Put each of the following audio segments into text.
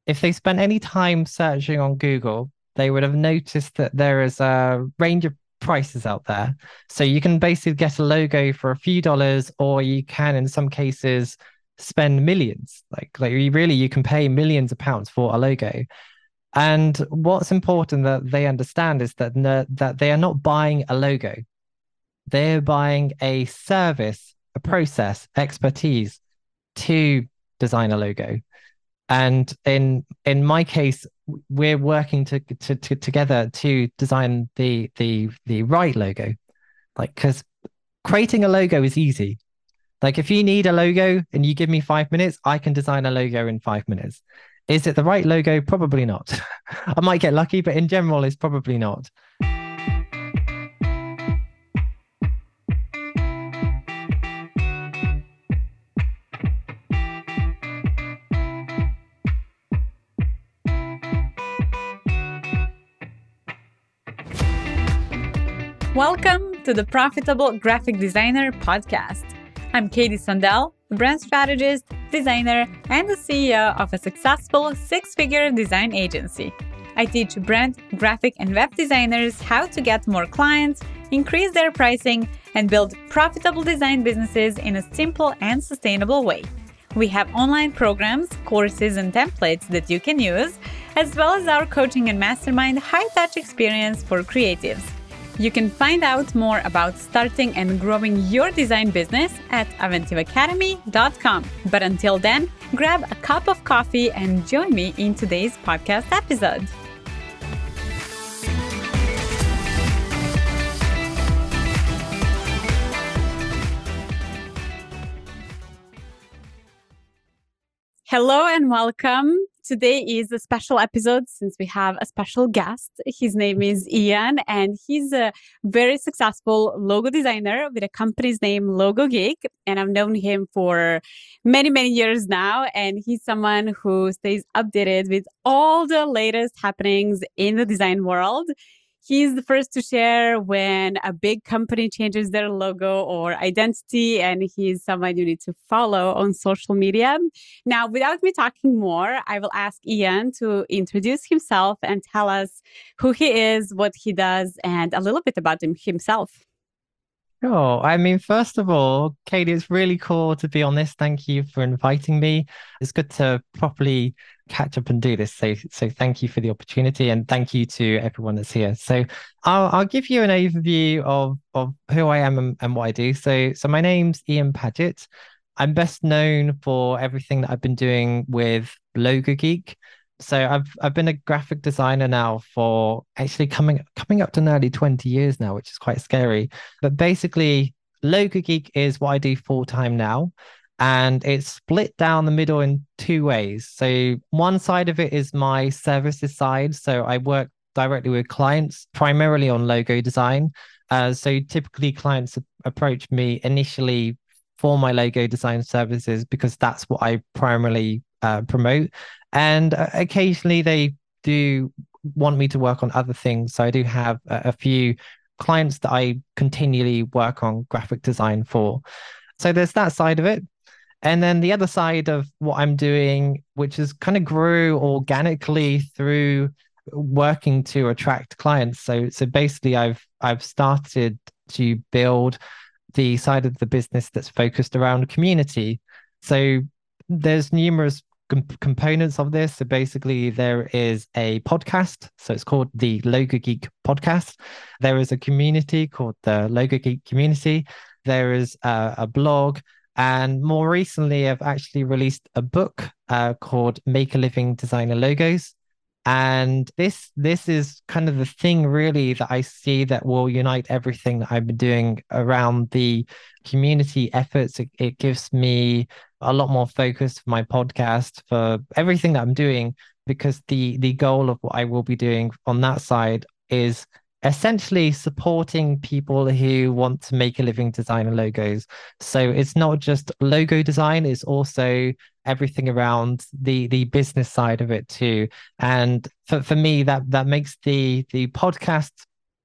if they spent any time searching on Google, they would have noticed that there is a range of prices out there. So you can basically get a logo for a few dollars, or you can, in some cases, spend millions. You can pay millions of pounds for a logo. And what's important that they understand is that they are not buying a logo. They're buying a service, a process, expertise to design a logo. And in my case, we're working together to design the right logo. Like, because creating a logo is easy. Like, if you need a logo and you give me 5 minutes, I can design a logo in 5 minutes. Is it the right logo? Probably not. I might get lucky, but in general, it's probably not. Welcome to the Profitable Graphic Designer podcast. I'm Katie Sondel, brand strategist, designer, and the CEO of a successful six-figure design agency. I teach brand, graphic, and web designers how to get more clients, increase their pricing, and build profitable design businesses in a simple and sustainable way. We have online programs, courses, and templates that you can use, as well as our coaching and mastermind high-touch experience for creatives. You can find out more about starting and growing your design business at aventivacademy.com. But until then, grab a cup of coffee and join me in today's podcast episode. Hello and welcome. Today is a special episode since we have a special guest. His name is Ian, and he's a very successful logo designer with a company's name Logo Geek. And I've known him for many, many years now. And he's someone who stays updated with all the latest happenings in the design world. He's the first to share when a big company changes their logo or identity, and he's someone you need to follow on social media. Now, without me talking more, I will ask Ian to introduce himself and tell us who he is, what he does, and a little bit about himself. Sure. I mean, first of all, Katie, it's really cool to be on this. Thank you for inviting me. It's good to properly catch up and do this. So thank you for the opportunity, and thank you to everyone that's here. So I'll give you an overview of who I am and what I do. So my name's Ian Paget. I'm best known for everything that I've been doing with Logo Geek. So I've been a graphic designer now for actually coming up to nearly 20 years now, which is quite scary. But basically, Logo Geek is what I do full time now. And it's split down the middle in two ways. So one side of it is my services side. So I work directly with clients, primarily on logo design. So typically clients approach me initially for my logo design services because that's what I primarily promote. And occasionally they do want me to work on other things. So I do have a few clients that I continually work on graphic design for. So there's that side of it. And then the other side of what I'm doing, which has kind of grew organically through working to attract clients. So basically I've started to build the side of the business that's focused around community. So there's numerous components of this. So basically, there is a podcast. So it's called the Logo Geek Podcast. There is a community called the Logo Geek Community. There is a blog. And more recently, I've actually released a book called Make a Living Designer Logos. And this is kind of the thing really that I see that will unite everything that I've been doing around the community efforts. It gives me a lot more focus for my podcast, for everything that I'm doing, because the goal of what I will be doing on that side is essentially supporting people who want to make a living designing logos. So it's not just logo design, it's also everything around the business side of it too. And for me, that makes the podcast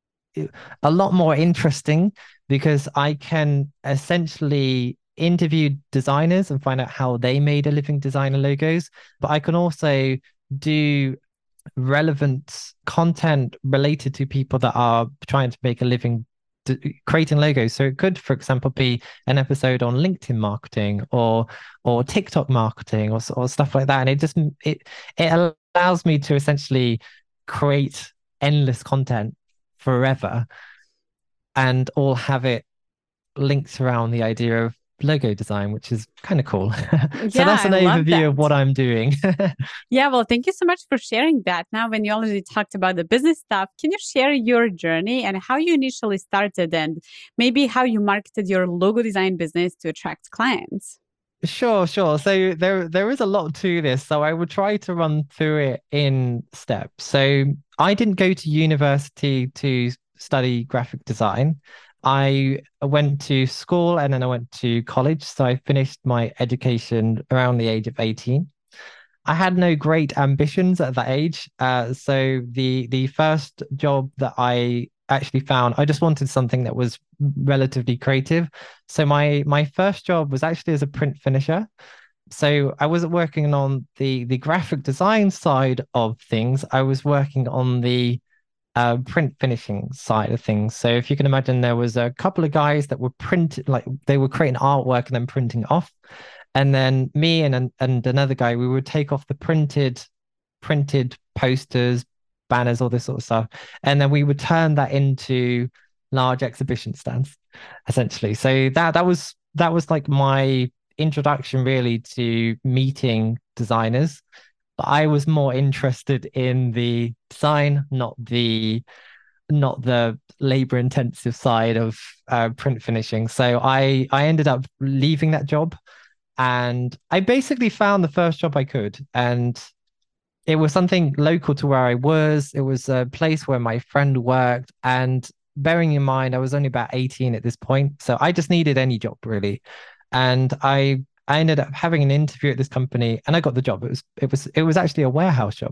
a lot more interesting because I can essentially interview designers and find out how they made a living designer logos, but I can also do relevant content related to people that are trying to make a living creating logos. So it could, for example, be an episode on LinkedIn marketing or TikTok marketing or stuff like that. And it allows me to essentially create endless content forever and all have it linked around the idea of logo design, which is kind of cool. So Yeah, that's I an love overview that. of what I'm doing. Yeah, well, thank you so much for sharing that. Now, when you already talked about the business stuff, can you share your journey and how you initially started and maybe how you marketed your logo design business to attract clients? Sure. So there is a lot to this. So I would try to run through it in steps. So I didn't go to university to study graphic design. I went to school and then I went to college. So I finished my education around the age of 18. I had no great ambitions at that age. So the first job that I actually found, I just wanted something that was relatively creative. So my first job was actually as a print finisher. So I wasn't working on the graphic design side of things. I was working on the print finishing side of things. So if you can imagine, there was a couple of guys that were printing, like they were creating artwork and then printing it off. And then me and another guy, we would take off the printed posters, banners, all this sort of stuff, and then we would turn that into large exhibition stands, essentially. So that was like my introduction really to meeting designers. But I was more interested in the design, not the labor intensive side of print finishing. So I ended up leaving that job and I basically found the first job I could. And it was something local to where I was. It was a place where my friend worked. And bearing in mind, I was only about 18 at this point. So I just needed any job really. And I ended up having an interview at this company and I got the job. It was actually a warehouse job.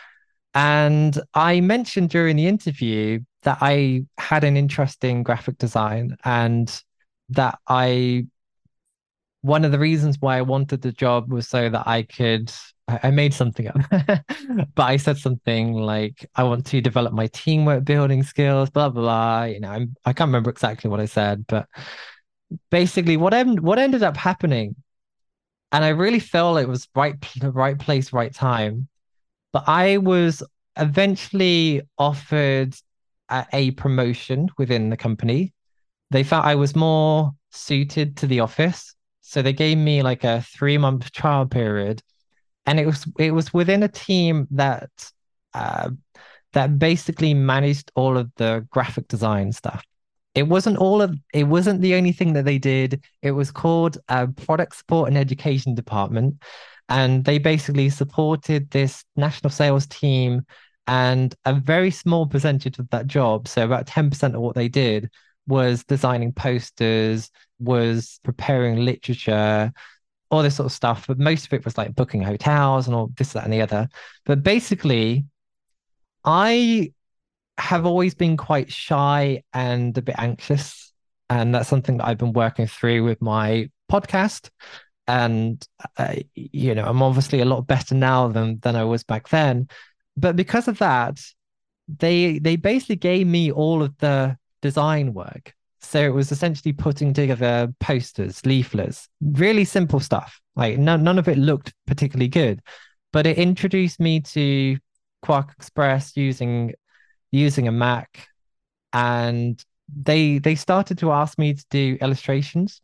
And I mentioned during the interview that I had an interest in graphic design and that I one of the reasons why I wanted the job was so that I made something up, but I said something like, I want to develop my teamwork building skills, blah, blah, blah. I can't remember exactly what I said, but basically what ended up happening, and I really felt it was the right place, right time. But I was eventually offered a promotion within the company. They felt I was more suited to the office. So they gave me like a 3 month trial period. And it was within a team uh that basically managed all of the graphic design stuff. It wasn't the only thing that they did. It was called Product Support and Education Department. And they basically supported this national sales team and a very small percentage of that job. So about 10% of what they did was designing posters, was preparing literature, all this sort of stuff. But most of it was like booking hotels and all this, that, and the other. But basically, I have always been quite shy and a bit anxious. And that's something that I've been working through with my podcast. And I'm obviously a lot better now than I was back then. But because of that, they basically gave me all of the design work. So it was essentially putting together posters, leaflets, really simple stuff. Like none of it looked particularly good, but it introduced me to Quark Express using a Mac, and they started to ask me to do illustrations,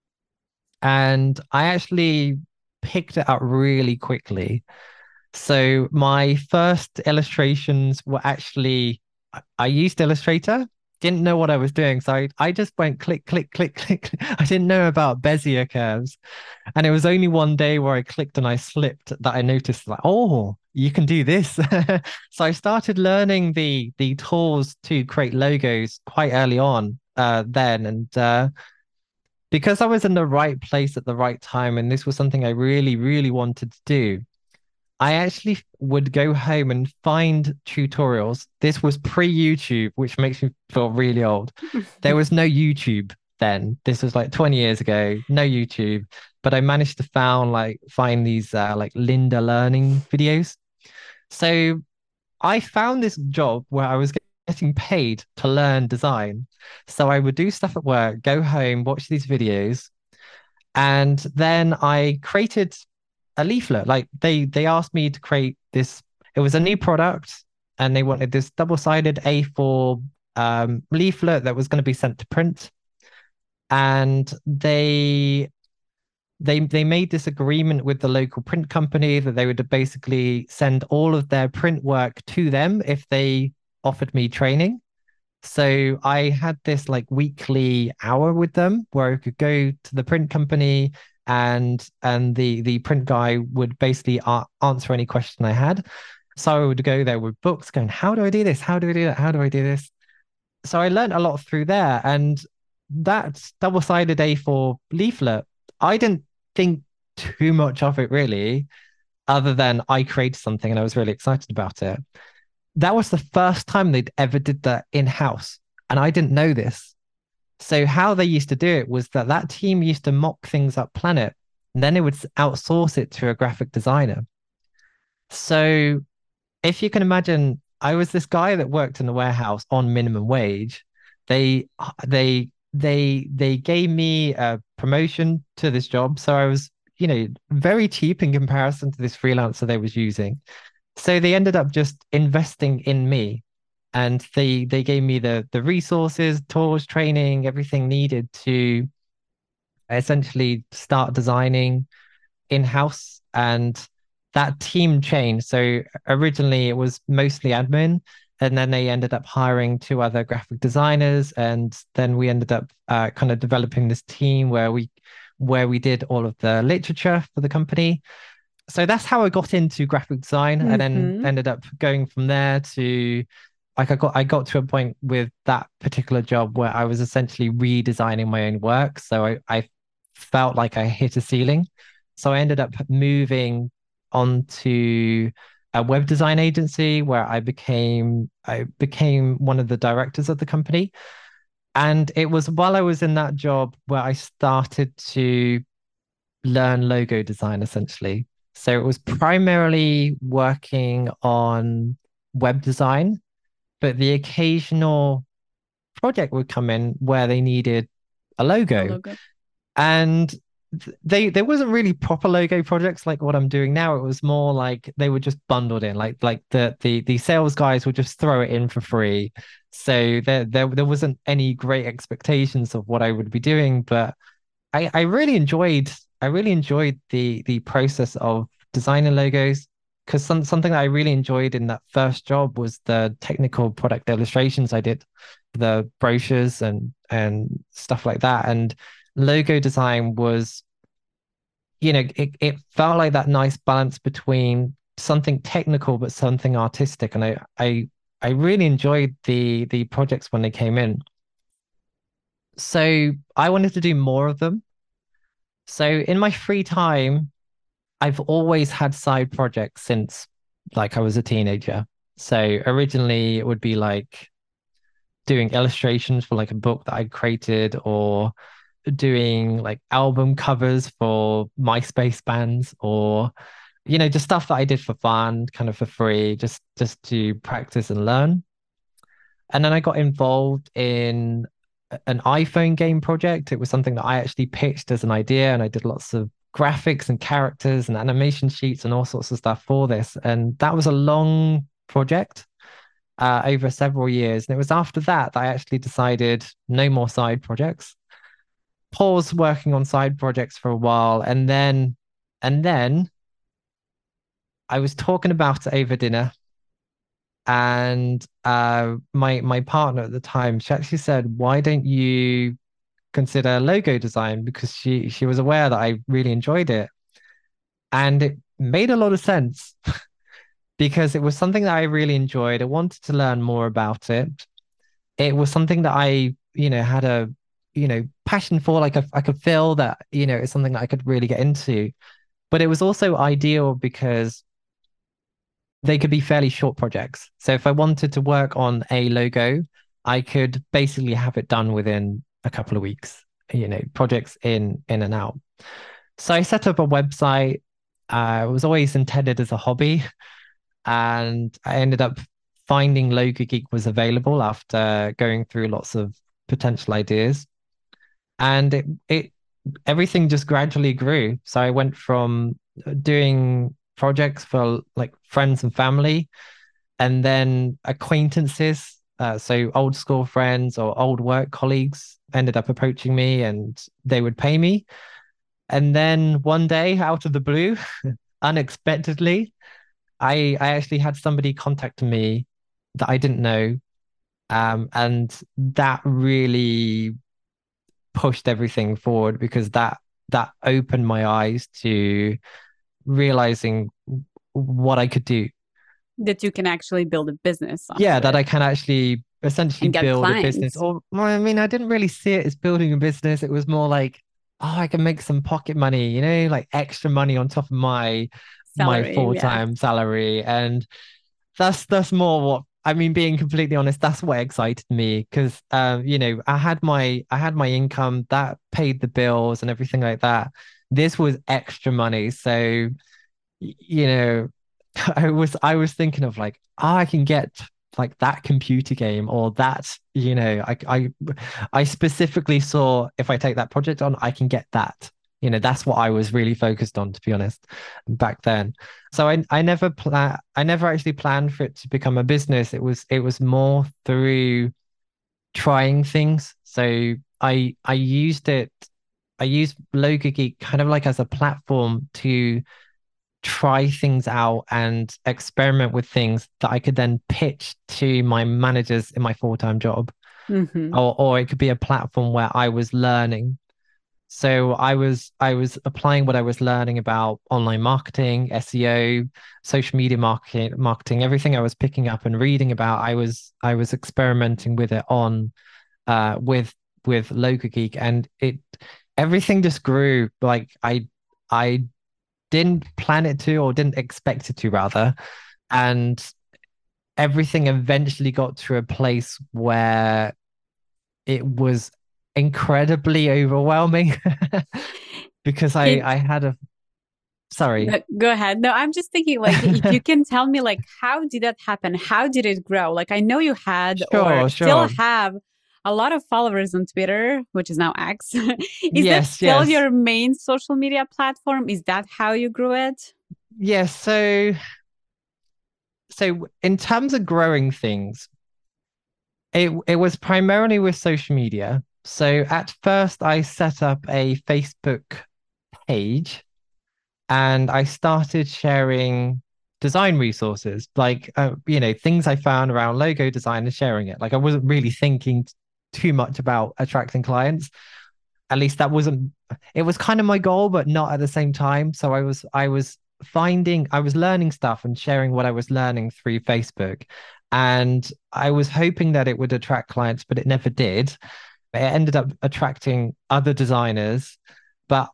and I actually picked it up really quickly. So my first illustrations were actually I used Illustrator, didn't know what I was doing. So I just went click, click, click, click. I didn't know about Bezier curves. And it was only one day where I clicked and I slipped that I noticed like, oh, you can do this. So I started learning the tools to create logos quite early on then. And because I was in the right place at the right time, and this was something I really, really wanted to do, I actually would go home and find tutorials. This was pre-YouTube, which makes me feel really old. There was no YouTube then. This was like 20 years ago, no YouTube. But I managed to find these like Linda Learning videos. So I found this job where I was getting paid to learn design. So I would do stuff at work, go home, watch these videos, and then I created a leaflet. Like they asked me to create this. It was a new product, and they wanted this double-sided A4 leaflet that was going to be sent to print. And they made this agreement with the local print company that they would basically send all of their print work to them if they offered me training. So I had this like weekly hour with them where I could go to the print company, and the print guy would basically answer any question I had. So I would go there with books going, how do I do this? How do I do that? How do I do this? So I learned a lot through there. And that double-sided A4 leaflet, I didn't think too much of it really, other than I created something and I was really excited about it. That was the first time they'd ever did that in-house, and I didn't know this. So how they used to do it was that that team used to mock things up Planet, and then they would outsource it to a graphic designer. So if you can imagine, I was this guy that worked in the warehouse on minimum wage. They they gave me a promotion to this job, so I was, very cheap in comparison to this freelancer they was using. So they ended up just investing in me, and they gave me the resources, tools, training, everything needed to essentially start designing in-house. And that team changed. So originally it was mostly admin, and then they ended up hiring two other graphic designers, and then we ended up kind of developing this team where we did all of the literature for the company. So that's how I got into graphic design, and then Mm-hmm. ended up going from there to like I got to a point with that particular job where I was essentially redesigning my own work. So I felt like I hit a ceiling. So I ended up moving on to a web design agency where I became one of the directors of the company. And it was while I was in that job where I started to learn logo design essentially. So it was primarily working on web design, but the occasional project would come in where they needed a A logo. logo. And they there wasn't really proper logo projects like what I'm doing now. It was more like they were just bundled in, like the sales guys would just throw it in for free. So there wasn't any great expectations of what I would be doing, but I really enjoyed the process of designing logos, because something that I really enjoyed in that first job was the technical product illustrations I did, the brochures and stuff like that. And logo design was, it felt like that nice balance between something technical but something artistic. And I really enjoyed the projects when they came in. So I wanted to do more of them. So in my free time, I've always had side projects since like I was a teenager. So originally it would be like doing illustrations for like a book that I created, or doing like album covers for MySpace bands, or just stuff that I did for fun, kind of for free, just to practice and learn. And then I got involved in an iPhone game project. It was something that I actually pitched as an idea, and I did lots of graphics and characters and animation sheets and all sorts of stuff for this. And that was a long project over several years. And it was after that that I actually decided no more side projects. Pause working on side projects for a while, and then I was talking about it over dinner, and my partner at the time, she actually said, "Why don't you consider logo design?" Because she was aware that I really enjoyed it, and it made a lot of sense because it was something that I really enjoyed. I wanted to learn more about it. It was something that I, had a, passion for. Like I could feel that, it's something that I could really get into. But it was also ideal because they could be fairly short projects. So if I wanted to work on a logo, I could basically have it done within a couple of weeks, projects in and out. So I set up a website. It was always intended as a hobby. and I ended up finding Logo Geek was available after going through lots of potential ideas. And it everything just gradually grew. So I went from doing projects for like friends and family, and then acquaintances. So old school friends or old work colleagues ended up approaching me and they would pay me. And then one day, out of the blue, unexpectedly, I actually had somebody contact me that I didn't know. And that really pushed everything forward because that opened my eyes to realizing what I could do. That you can actually build a business off Yeah, of that it I can actually essentially and get build a business. clients, Or, well, I mean, I didn't really see it as building a business. It was more like, oh, I can make some pocket money, like extra money on top of my salary. Yeah. full-time salary. And that's more what I mean, being completely honest, that's what excited me because I had my income that paid the bills and everything like that. This was extra money. So, you know, I was thinking of like, oh, I can get like that computer game or that, I specifically saw if I take that project on, I can get that. That's what I was really focused on, to be honest, back then. So I never actually planned for it to become a business. It was more through trying things. So I used Logo Geek kind of like as a platform to try things out and experiment with things that I could then pitch to my managers in my full-time job. Hmm. Or it could be a platform where I was learning. So I was applying what I was learning about online marketing, SEO, social media marketing, everything I was picking up and reading about, I was experimenting with it on with Logo Geek, and it everything just grew. Like I didn't plan it to, or didn't expect it to rather. And everything eventually got to a place where it was incredibly overwhelming because I Kate, I had a sorry. no, go ahead. No, I'm just thinking like if you can tell me like how did that happen? How did it grow? Like I know you had or Sure, still sure. have a lot of followers on Twitter, which is now X. Is that Yes, still yes. your main social media platform? Is that how you grew it? Yes, so in terms of growing things, it was primarily with social media. So at first I set up a Facebook page and I started sharing design resources, like things I found around logo design and sharing it. Like I wasn't really thinking too much about attracting clients. At least that wasn't. It was kind of my goal, but not at the same time. So I was learning stuff and sharing what I was learning through Facebook, and I was hoping that it would attract clients, but it never did. It ended up attracting other designers, but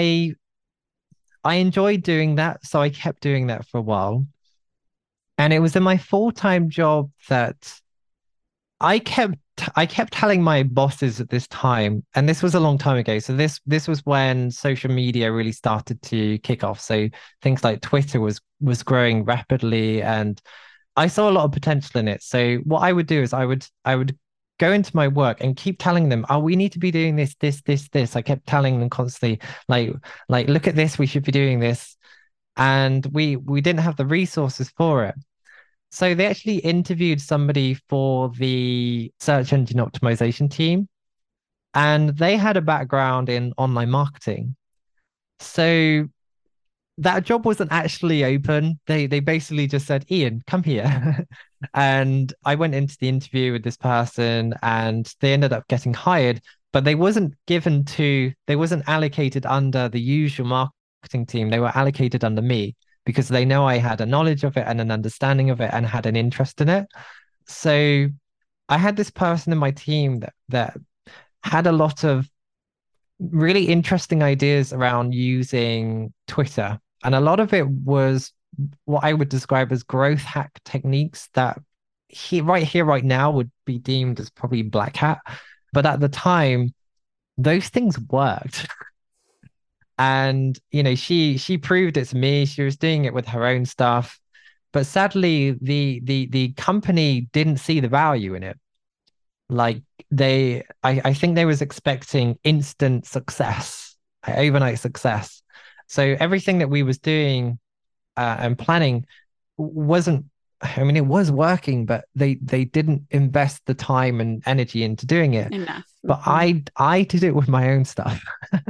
I enjoyed doing that, so I kept doing that for a while. And it was in my full-time job that I kept I kept telling my bosses at this time, and this was a long time ago. So this was when social media really started to kick off. So things like Twitter was growing rapidly, and I saw a lot of potential in it. So what I would do is I would go into my work and keep telling them, oh, we need to be doing this, this, this, this. I kept telling them constantly, like look at this, we should be doing this. And we didn't have the resources for it. So they actually interviewed somebody for the search engine optimization team, and they had a background in online marketing. So that job wasn't actually open. They basically just said, Ian, come here. And I went into the interview with this person and they ended up getting hired, but they wasn't allocated under the usual marketing team. They were allocated under me because they know I had a knowledge of it and an understanding of it and had an interest in it. So I had this person in my team that had a lot of really interesting ideas around using Twitter. And a lot of it was what I would describe as growth hack techniques that right here, right now would be deemed as probably black hat. But at the time, those things worked. And she proved it to me. She was doing it with her own stuff. But sadly, the company didn't see the value in it. Like I think they was expecting instant success, overnight success. So everything that we was doing and planning wasn't, I mean, it was working, but they didn't invest the time and energy into doing it. Enough. But I did it with my own stuff.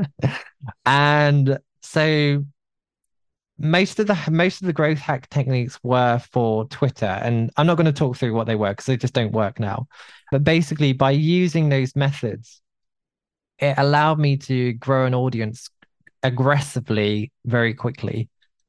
And so most of the growth hack techniques were for Twitter, and I'm not going to talk through what they were because they just don't work now. But basically, by using those methods, it allowed me to grow an audience aggressively very quickly.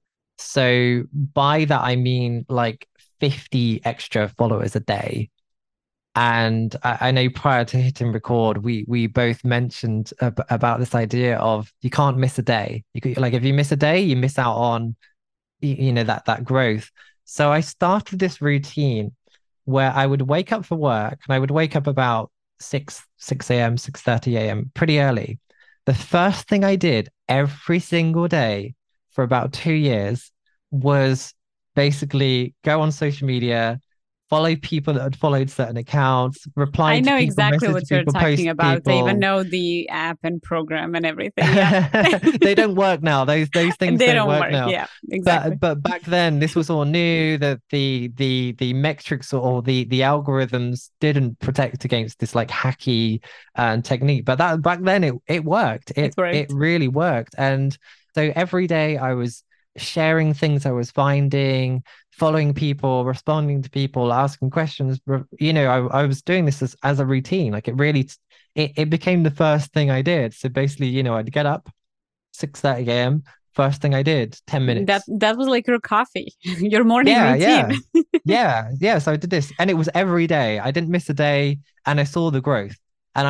So by that I mean like 50 extra followers a day. And I know prior to hitting record, we both mentioned about this idea of you can't miss a day. You could, like if you miss a day, you miss out on that growth. So I started this routine where I would wake up for work, and I would wake up about 6 a.m., 6:30 a.m. pretty early. The first thing I did every single day for about 2 years was basically go on social media, follow people that had followed certain accounts, reply I to know people, exactly message what you're people, post talking to about. I even people. know the app and program and everything. Yeah. They don't work now. Those things They don't don't work work. now. Yeah, exactly. But back then this was all new, that the metrics or the algorithms didn't protect against this like hacky technique. But that back then it worked. It It worked. really worked. And so every day I was sharing things I was finding, following people, responding to people, asking questions. I was doing this as a routine. Like it became the first thing I did. So basically, I'd get up 6:30 a.m. First thing I did, 10 That minutes. that was like your coffee, your morning Yeah, routine. yeah. Yeah. So I did this, and it was every day. I didn't miss a day, and I saw the growth. And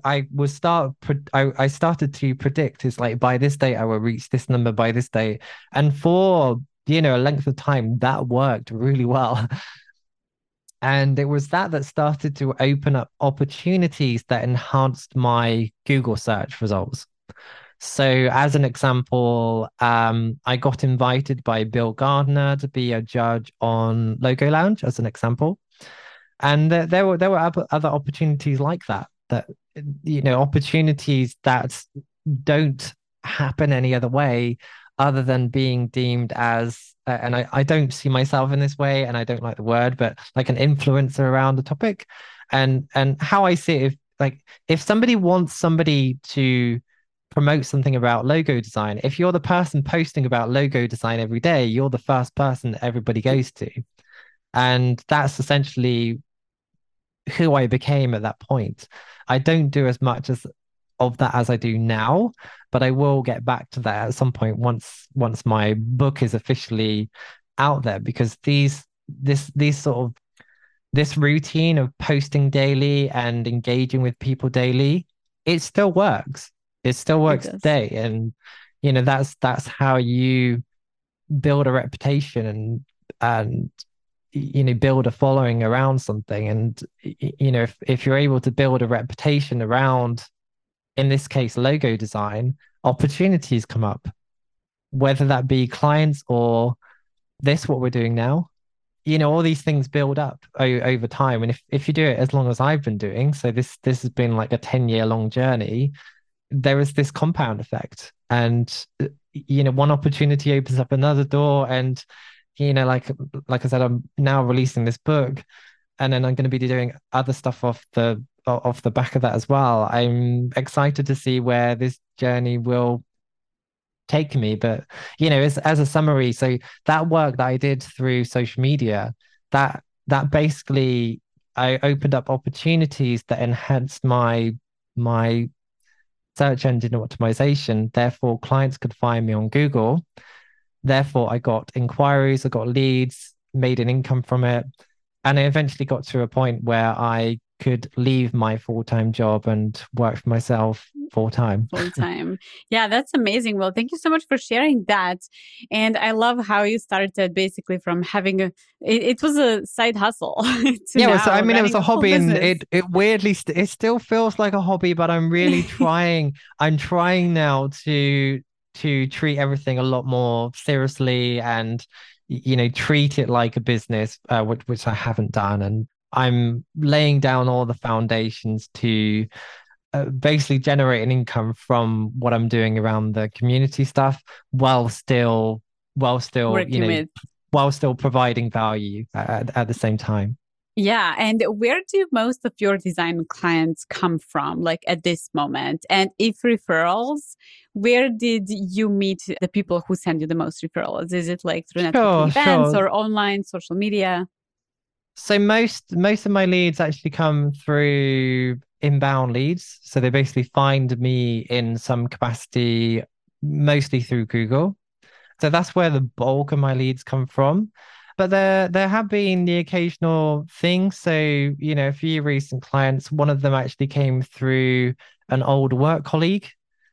I started to predict, it's like by this date I will reach this number by this date. And for a length of time that worked really well. And it was that started to open up opportunities that enhanced my Google search results. So, as an example, I got invited by Bill Gardner to be a judge on Logo Lounge, as an example. And there were other opportunities like that, opportunities that don't happen any other way other than being deemed as, and I don't see myself in this way, and I don't like the word, but like an influencer around the topic. And how I see it, if somebody wants somebody to promote something about logo design, if you're the person posting about logo design every day, you're the first person that everybody goes to. And that's essentially who I became at that point. I don't do as much of that as I do now, but I will get back to that at some point once my book is officially out there, because these sort of this routine of posting daily and engaging with people daily, it still works. It still It works does. today. And that's how you build a reputation and build a following around something. And if you're able to build a reputation around, in this case, logo design, opportunities come up, whether that be clients or what we're doing now. All these things build up over time. And if you do it as long as I've been doing, so this has been like a 10-year long journey, there is this compound effect. And one opportunity opens up another door. And like I said, I'm now releasing this book, and then I'm going to be doing other stuff off the back of that as well. I'm excited to see where this journey will take me. But as a summary, so that work that I did through social media, that basically I opened up opportunities that enhanced my search engine optimization. Therefore, clients could find me on Google. Therefore, I got inquiries, I got leads, made an income from it. And I eventually got to a point where I could leave my full-time job and work for myself full time. Full time. Yeah, that's amazing. Well, thank you so much for sharing that. And I love how you started basically from having it was a side hustle to Yeah, now I mean, it was running a a full hobby, and business. it weirdly it still feels like a hobby, but I'm really trying. I'm trying now to treat everything a lot more seriously, and treat it like a business, which I haven't done. And I'm laying down all the foundations to basically generate an income from what I'm doing around the community stuff while still, while still, you Working know, with. while still providing value at the same time. Yeah. And where do most of your design clients come from, like at this moment? And if referrals, where did you meet the people who send you the most referrals? Is it like through networking Sure, events sure. or online, social media? So most of my leads actually come through inbound leads. So they basically find me in some capacity, mostly through Google. So that's where the bulk of my leads come from. But there have been the occasional thing. So, a few recent clients, one of them actually came through an old work colleague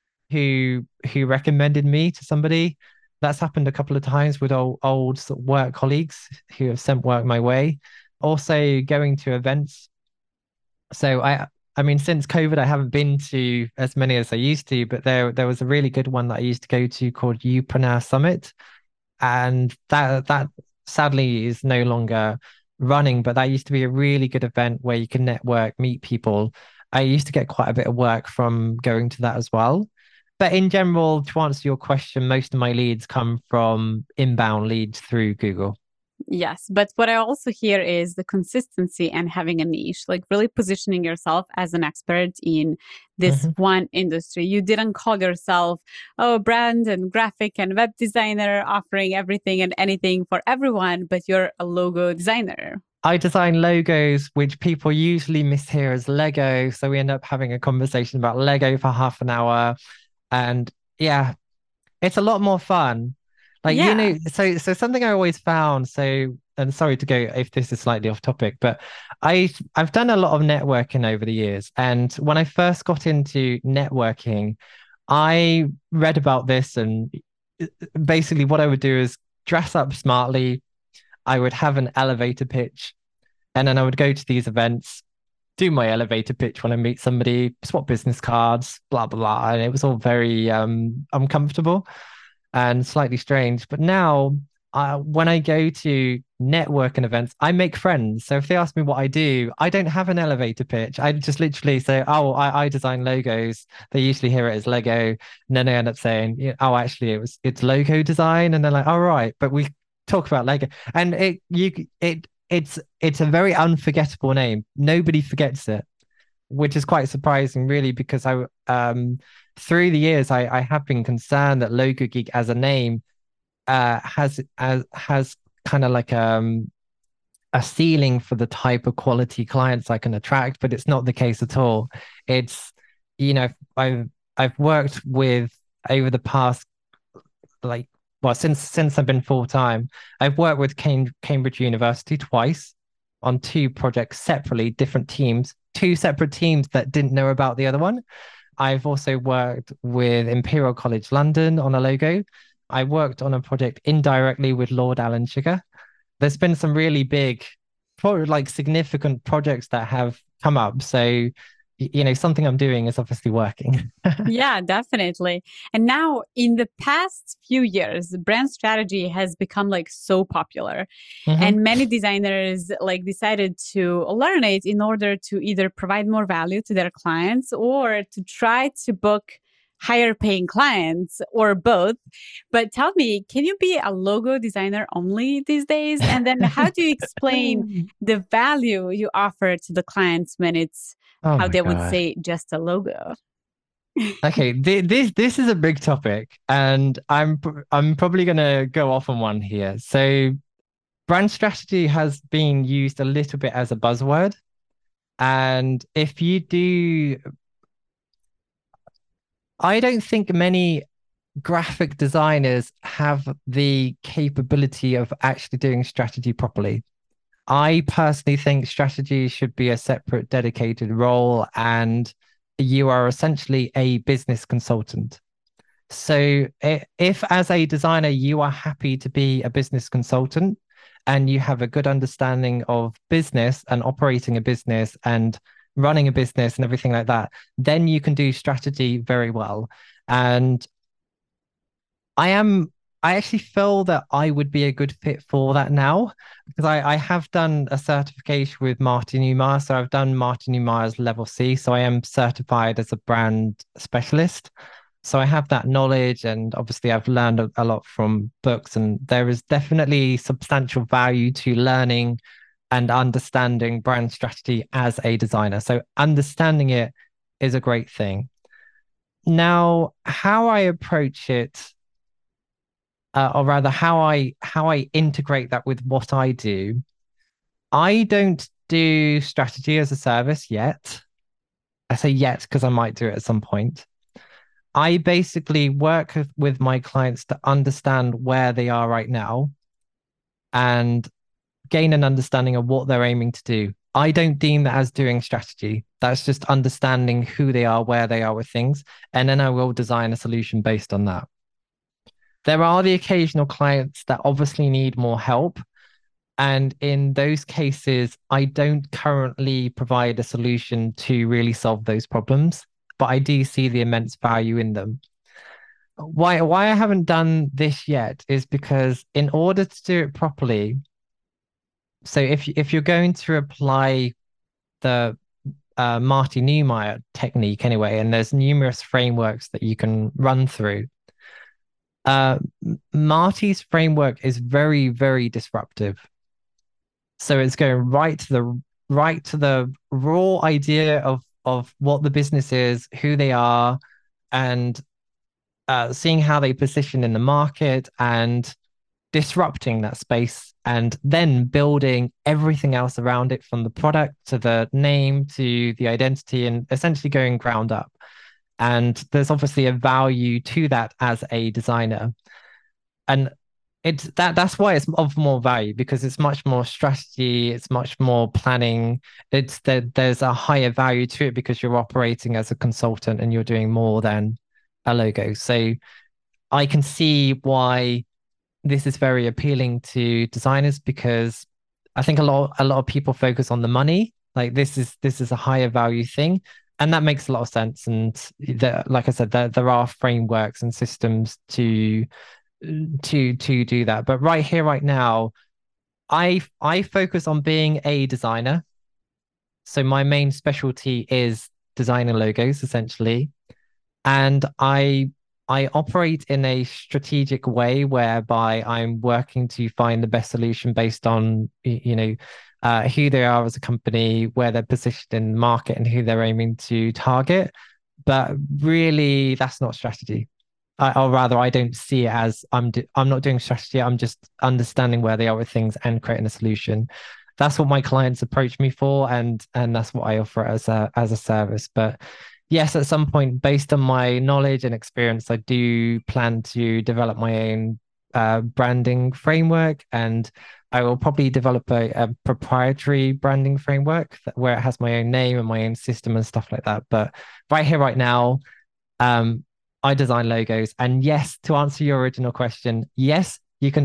who recommended me to somebody. That's happened a couple of times with old sort of work colleagues who have sent work my way. Also going to events. So I mean, since COVID, I haven't been to as many as I used to, but there was a really good one that I used to go to called Upreneur Summit, and that sadly is no longer running, but that used to be a really good event where you can network, meet people. I used to get quite a bit of work from going to that as well. But in general, to answer your question, most of my leads come from inbound leads through Google. Yes, but what I also hear is the consistency and having a niche, like really positioning yourself as an expert in this Mhm. one industry. You didn't call yourself, oh, brand and graphic and web designer, offering everything and anything for everyone, but you're a logo designer. I design logos, which people usually mishear as Lego. So we end up having a conversation about Lego for half an hour. And yeah, it's a lot more fun. Like, Yeah. so something I always found, so and sorry to go if this is slightly off topic, but I've done a lot of networking over the years. And when I first got into networking, I read about this and basically what I would do is dress up smartly. I would have an elevator pitch, and then I would go to these events, do my elevator pitch when I meet somebody, swap business cards, blah blah blah. And it was all very uncomfortable and slightly strange. But now, when I go to networking events, I make friends. So if they ask me what I do, I don't have an elevator pitch. I just literally say, "Oh, I design logos." They usually hear it as Lego, and then they end up saying, "Oh, actually, it's logo design," and they're like, "All right," but we talk about Lego, and it's a very unforgettable name. Nobody forgets it, which is quite surprising, really, because I through the years I have been concerned that Logo Geek as a name has kind of like a ceiling for the type of quality clients I can attract, but it's not the case at all. It's you know I've worked with over the past like well since I've been full time, I've worked with Cambridge University twice on two projects separately, different teams, two separate teams that didn't know about the other one. I've also worked with Imperial College London on a logo. I worked on a project indirectly with Lord Alan Sugar. There's been some really big, like significant projects that have come up. So, something I'm doing is obviously working. Yeah, definitely. And now, in the past few years, brand strategy has become like so popular, Hmm. and many designers like decided to learn it in order to either provide more value to their clients or to try to book higher paying clients or both. But tell me, can you be a logo designer only these days? And then how do you explain the value you offer to the clients when it's Oh how my they would God. say just a logo? Okay, this is a big topic, and I'm probably gonna go off on one here. So, brand strategy has been used a little bit as a buzzword, and if you do, I don't think many graphic designers have the capability of actually doing strategy properly. I personally think strategy should be a separate, dedicated role, and you are essentially a business consultant. So, if as a designer you are happy to be a business consultant and you have a good understanding of business and operating a business and running a business and everything like that, then you can do strategy very well. And I am I actually feel that I would be a good fit for that now because I have done a certification with Martin Neumeyer. So I've done Martin Neumeyer's level C. So I am certified as a brand specialist. So I have that knowledge, and obviously I've learned a lot from books, and there is definitely substantial value to learning and understanding brand strategy as a designer. So understanding it is a great thing. Now, how I approach it, or rather how I integrate that with what I do, I don't do strategy as a service yet. I say yet because I might do it at some point. I basically work with my clients to understand where they are right now and gain an understanding of what they're aiming to do. I don't deem that as doing strategy. That's just understanding who they are, where they are with things. And then I will design a solution based on that. There are the occasional clients that obviously need more help. And in those cases, I don't currently provide a solution to really solve those problems, but I do see the immense value in them. Why I haven't done this yet is because in order to do it properly, so if you're going to apply the Marty Neumeyer technique anyway, and there's numerous frameworks that you can run through. Uh, Marty's framework is very, very disruptive. So it's going right to the raw idea of what the business is, who they are, and seeing how they position in the market and disrupting that space and then building everything else around it from the product to the name to the identity and essentially going ground up. And there's obviously a value to that as a designer. And that's why it's of more value because it's much more strategy, it's much more planning. It's that there's a higher value to it because you're operating as a consultant and you're doing more than a logo. So I can see why this is very appealing to designers because I think a lot of people focus on the money. Like this is a higher value thing, and that makes a lot of sense. And like I said, there are frameworks and systems to do that. But right here, right now, I focus on being a designer. So my main specialty is designing logos, essentially. And I operate in a strategic way whereby I'm working to find the best solution based on who they are as a company, where they're positioned in the market, and who they're aiming to target. But really, that's not strategy. Or rather, I don't see it as I'm not doing strategy. I'm just understanding where they are with things and creating a solution. That's what my clients approach me for, and that's what I offer as a service. But yes, at some point, based on my knowledge and experience, I do plan to develop my own branding framework, and I will probably develop a proprietary branding framework where it has my own name and my own system and stuff like that. But right here, right now, um, I design logos. And yes, to answer your original question, yes,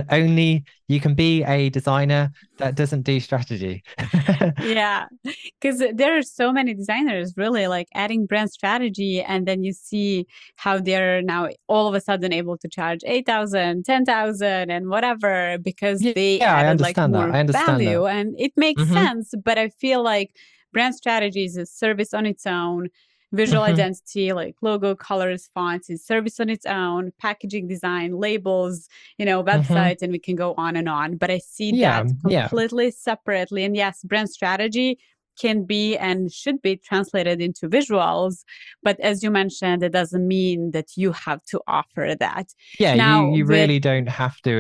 you can be a designer that doesn't do strategy. Yeah, because there are so many designers really like adding brand strategy, and then you see how they're now all of a sudden able to charge 8,000, 10,000, and whatever because they Yeah, I added like understand that. more I understand that. value, and it makes Hmm. sense. But I feel like brand strategy is a service on its own. Visual Hmm. identity, like logo, colors, fonts, is service on its own. Packaging design, labels, Hmm. websites, and we can go on and on. But I see Yeah, that yeah. completely separately. And yes, brand strategy can be and should be translated into visuals. But as you mentioned, it doesn't mean that you have to offer that. Yeah, you Now, you with really don't have to.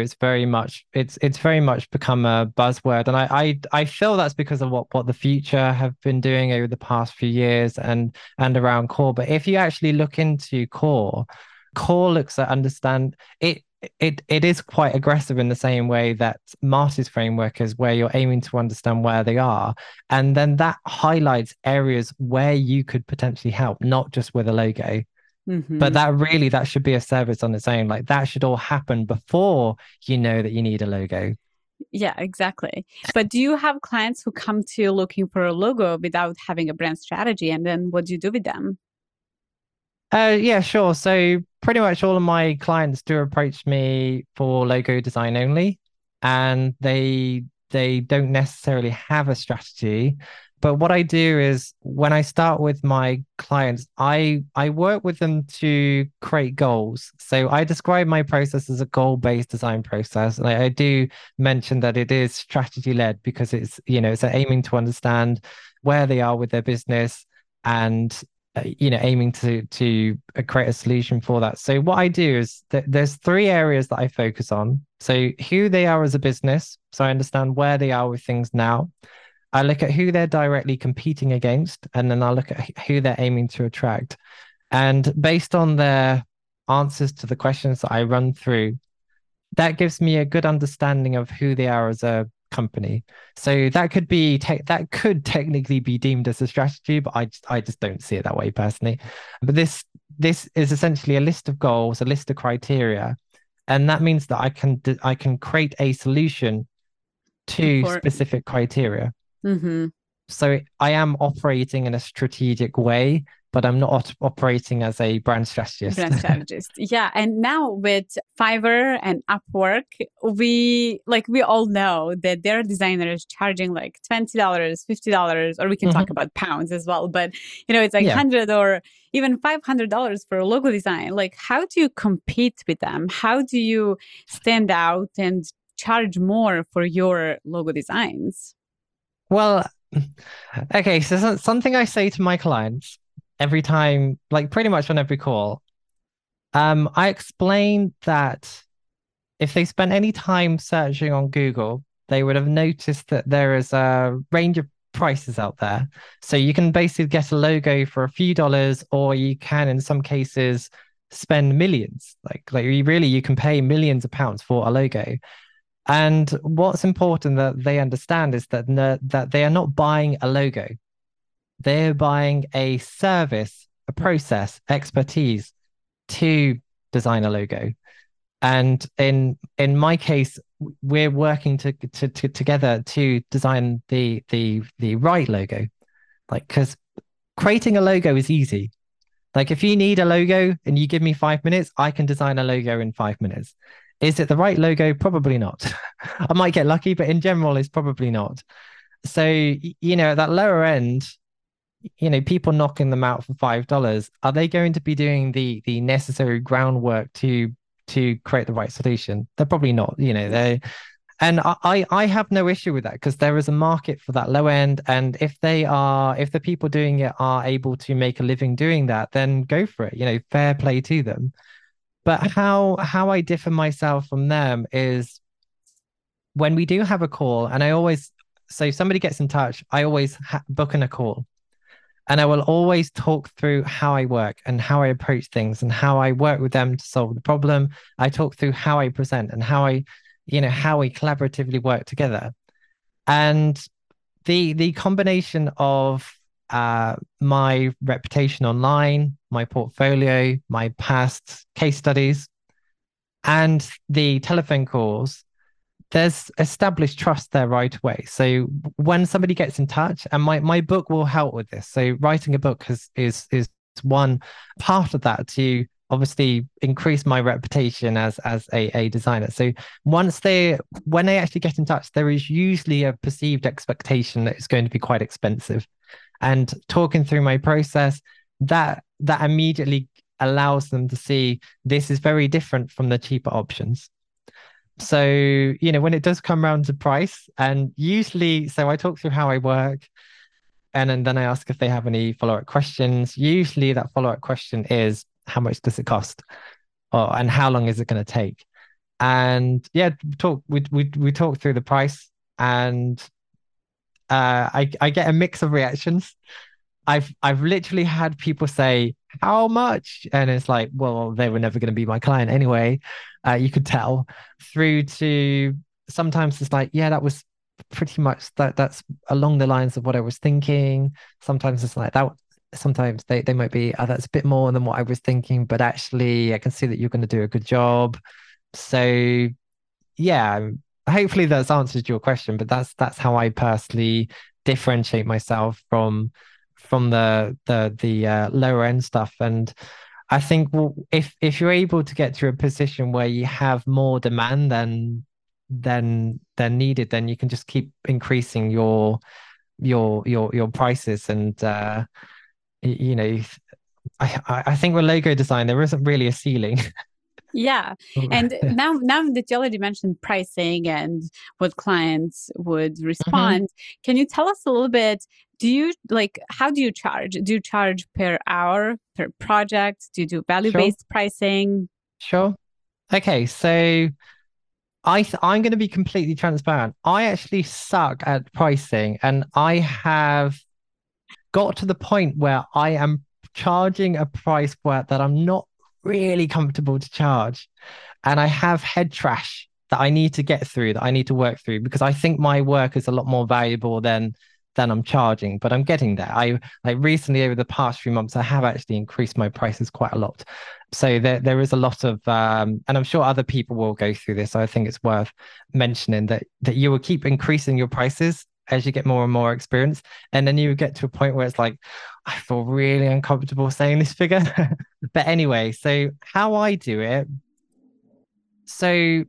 It's very much become a buzzword, and I feel that's because of what the Future have been doing over the past few years and around Core. But if you actually look into Core looks at understand it. It is quite aggressive in the same way that Marty's framework is, where you're aiming to understand where they are, and then that highlights areas where you could potentially help, not just with a logo. But Mhm. that should be a service on its own. Like that should all happen before you know that you need a logo. Yeah, exactly. But do you have clients who come to you looking for a logo without having a brand strategy? And then what do you do with them? Yeah, sure. So pretty much all of my clients do approach me for logo design only, and they don't necessarily have a strategy. But what I do is when I start with my clients, I work with them to create goals. So I describe my process as a goal-based design process. And I do mention that it is strategy led because it's, it's aiming to understand where they are with their business and aiming to create a solution for that. So what I do is there's three areas that I focus on. So who they are as a business, so I understand where they are with things now. I look at who they're directly competing against, and then I look at who they're aiming to attract. And based on their answers to the questions that I run through, that gives me a good understanding of who they are as a company. So that could technically be deemed as a strategy, but I just don't see it that way personally. But this is essentially a list of goals, a list of criteria, and that means that I can create a solution to specific criteria. Mm-hmm. So I am operating in a strategic way, but I'm not operating as a brand strategist. Yeah. And now with Fiverr and Upwork, we all know that there are designers charging like $20, $50, or we can talk about pounds as well. But it's like $100 or even $500 for a logo design. Like, how do you compete with them? How do you stand out and charge more for your logo designs? Well, okay, so something I say to my clients every time, like pretty much on every call, I explain that if they spent any time searching on Google, they would have noticed that there is a range of prices out there. So you can basically get a logo for a few dollars, or you can, in some cases, spend millions. You can pay millions of pounds for a logo. And what's important that they understand is that they are not buying a logo. They're buying a service, a process, expertise to design a logo. And in my case, we're working together to design the right logo. Because creating a logo is easy. Like if you need a logo and you give me 5 minutes, I can design a logo in 5 minutes. Is it the right logo? Probably not. I might get lucky, but in general, it's probably not. So, at that lower end, people knocking them out for $5, are they going to be doing the necessary groundwork to create the right solution? They're probably not, and I have no issue with that because there is a market for that low end. And if the people doing it are able to make a living doing that, then go for it, fair play to them. But how I differ myself from them is when we do have a call, and so somebody gets in touch, I always book in a call, and I will always talk through how I work and how I approach things and how I work with them to solve the problem. I talk through how I present and how we collaboratively work together. And the combination of my reputation online, my portfolio, my past case studies, and the telephone calls, there's established trust there right away. So when somebody gets in touch, and my book will help with this. So writing a book is one part of that to obviously increase my reputation as a designer. So when they actually get in touch, there is usually a perceived expectation that it's going to be quite expensive. And talking through my process, that immediately allows them to see this is very different from the cheaper options. So, when it does come around to price, and usually, so I talk through how I work, and then I ask if they have any follow-up questions. Usually that follow-up question is, how much does it cost? And how long is it going to take? And yeah, we talk through the price, and I get a mix of reactions. I've literally had people say, how much? And it's like, well, they were never going to be my client anyway. You could tell. Through to sometimes it's like, yeah, that was pretty much that's along the lines of what I was thinking. Sometimes it's like that. Sometimes they might be, oh, that's a bit more than what I was thinking, but actually I can see that you're going to do a good job. So yeah, hopefully that's answered your question, but that's how I personally differentiate myself from the lower end stuff. And I think, well, if you're able to get to a position where you have more demand than needed, then you can just keep increasing your prices. And you know, I think with logo design there isn't really a ceiling. Yeah. And now that you already mentioned pricing and what clients would Mhm. respond, can you tell us a little bit? Do you like, how do you charge? Do you charge per hour, per project? Do you do Sure, value-based pricing? sure. Okay, so I'm going to be completely transparent. I actually suck at pricing, and I have got to the point where I am charging a price where that I'm not really comfortable to charge. And I have head trash that I need to get through, that I need to work through, because I think my work is a lot more valuable than I'm charging, but I'm getting there. I like recently over the past few months, I have actually increased my prices quite a lot. So there is a lot of and I'm sure other people will go through this. So I think it's worth mentioning that you will keep increasing your prices as you get more and more experience. And then you get to a point where it's like, I feel really uncomfortable saying this figure. But anyway, so how I do it, so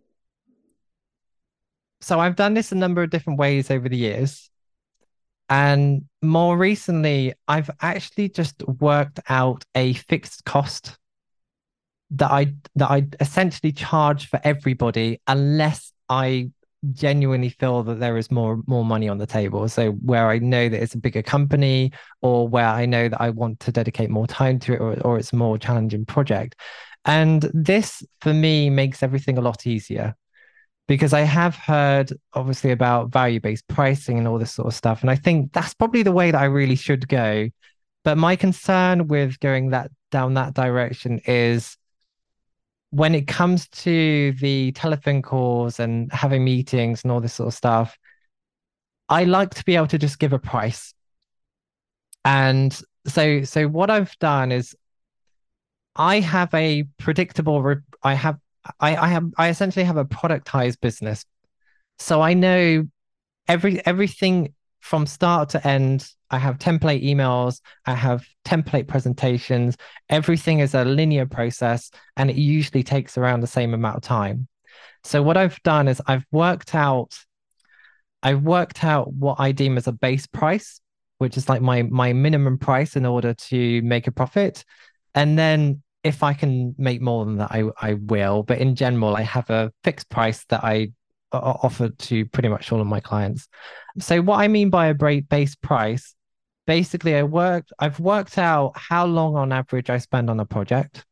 so I've done this a number of different ways over the years. And more recently, I've actually just worked out a fixed cost that I essentially charge for everybody unless I genuinely feel that there is more money on the table. So where I know that it's a bigger company, or where I know that I want to dedicate more time to it, or it's a more challenging project. And this for me makes everything a lot easier because I have heard obviously about value-based pricing and all this sort of stuff. And I think that's probably the way that I really should go. But my concern with going that down that direction is when it comes to the telephone calls and having meetings and all this sort of stuff, I like to be able to just give a price. And so what I've done is I have a predictable I essentially have a productized business. So I know everything from start to end. I have template emails, I have template presentations. Everything is a linear process, and it usually takes around the same amount of time. So what I've done is I've worked out what I deem as a base price, which is like my minimum price in order to make a profit. And then if I can make more than that, I will. But in general, I have a fixed price that I offer to pretty much all of my clients. So what I mean by a base price, basically I've worked out how long on average I spend on a project.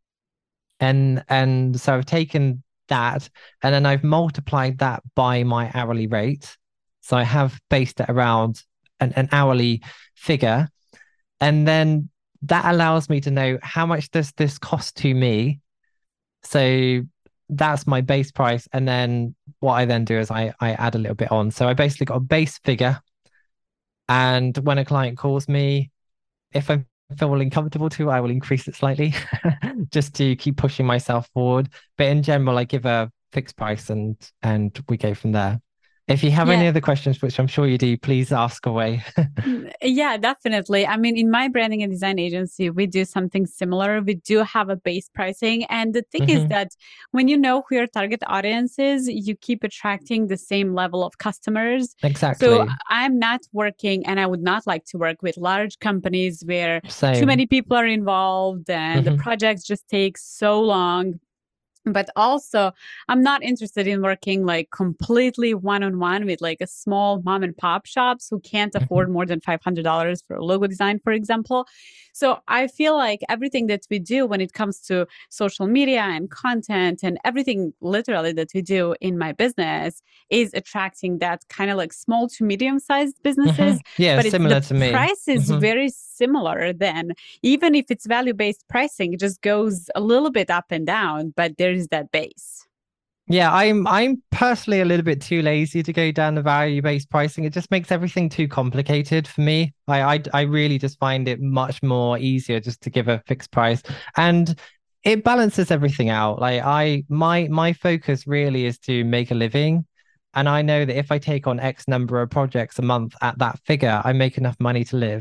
And so I've taken that and then I've multiplied that by my hourly rate. So I have based it around an hourly figure. And then that allows me to know how much does this cost to me. So that's my base price. And then what I then do is I add a little bit on. So I basically got a base figure. And when a client calls me, if I'm feeling comfortable to, I will increase it slightly just to keep pushing myself forward. But in general, I give a fixed price and we go from there. If you have any Yeah. other questions, which I'm sure you do, please ask away. Yeah, definitely. I mean, in my branding and design agency, we do something similar. We do have a base pricing. And the thing is Hmm. that when you know who your target audience is, you keep attracting the same level of customers. So Exactly. I'm not working, and I would not like to work with large companies where too Same. many people are involved and the Hmm. projects just take so long. But also, I'm not interested in working like completely one-on-one with like a small mom and pop shops who can't Hmm. afford more than $500 for a logo design, for example. So I feel like everything that we do when it comes to social media and content and everything literally that we do in my business is attracting that kind of like small to medium-sized Hmm. businesses. Yeah, But it's the similar to me. price is Hmm. very similar then, even if it's value-based pricing, it just goes a little bit up and down, but there's that base. Yeah, I'm personally a little bit too lazy to go down the value-based pricing. It just makes everything too complicated for me. I really just find it much more easier just to give a fixed price, and it balances everything out. Like my focus really is to make a living, and I know that if I take on X number of projects a month at that figure, I make enough money to live.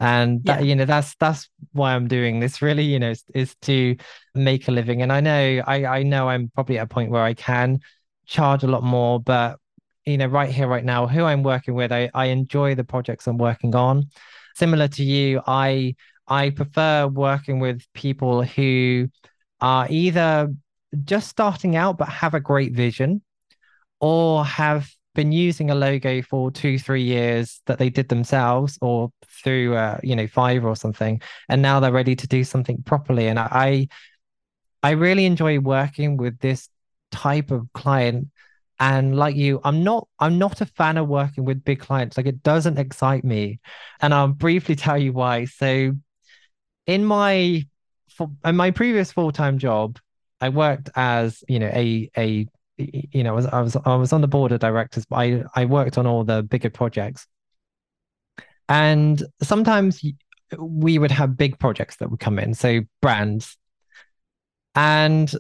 And Yeah. that, that's why I'm doing this really, is to make a living. And I know I'm probably at a point where I can charge a lot more, but right here, right now, who I'm working with, I enjoy the projects I'm working on. Similar to you, I prefer working with people who are either just starting out but have a great vision, or have been using a logo for 2, 3 years that they did themselves or through Fiverr or something, and now they're ready to do something properly. And I really enjoy working with this type of client. And like you, I'm not a fan of working with big clients. Like, it doesn't excite me. And I'll briefly tell you why. So in my in my previous full-time job, I worked as, I was on the board of directors, but I worked on all the bigger projects. And sometimes we would have big projects that would come in, so brands. And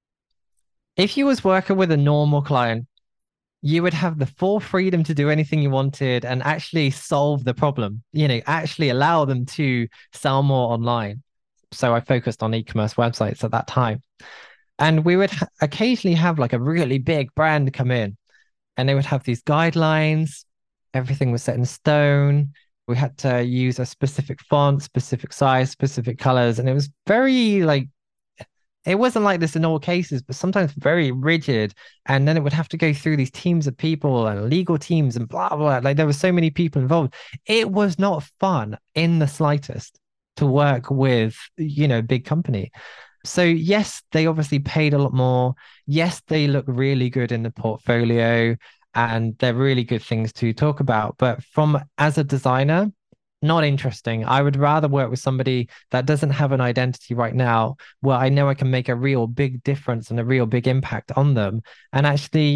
if you was working with a normal client, you would have the full freedom to do anything you wanted and actually solve the problem, actually allow them to sell more online. So I focused on e-commerce websites at that time. And we would occasionally have like a really big brand come in, and they would have these guidelines. Everything was set in stone. We had to use a specific font, specific size, specific colors. And it was very like, it wasn't like this in all cases, but sometimes very rigid. And then it would have to go through these teams of people and legal teams and blah, blah. Like, there were so many people involved. It was not fun in the slightest to work with, big company. So yes, they obviously paid a lot more. Yes, they look really good in the portfolio and they're really good things to talk about. But as a designer, not interesting. I would rather work with somebody that doesn't have an identity right now, where I know I can make a real big difference and a real big impact on them, and actually,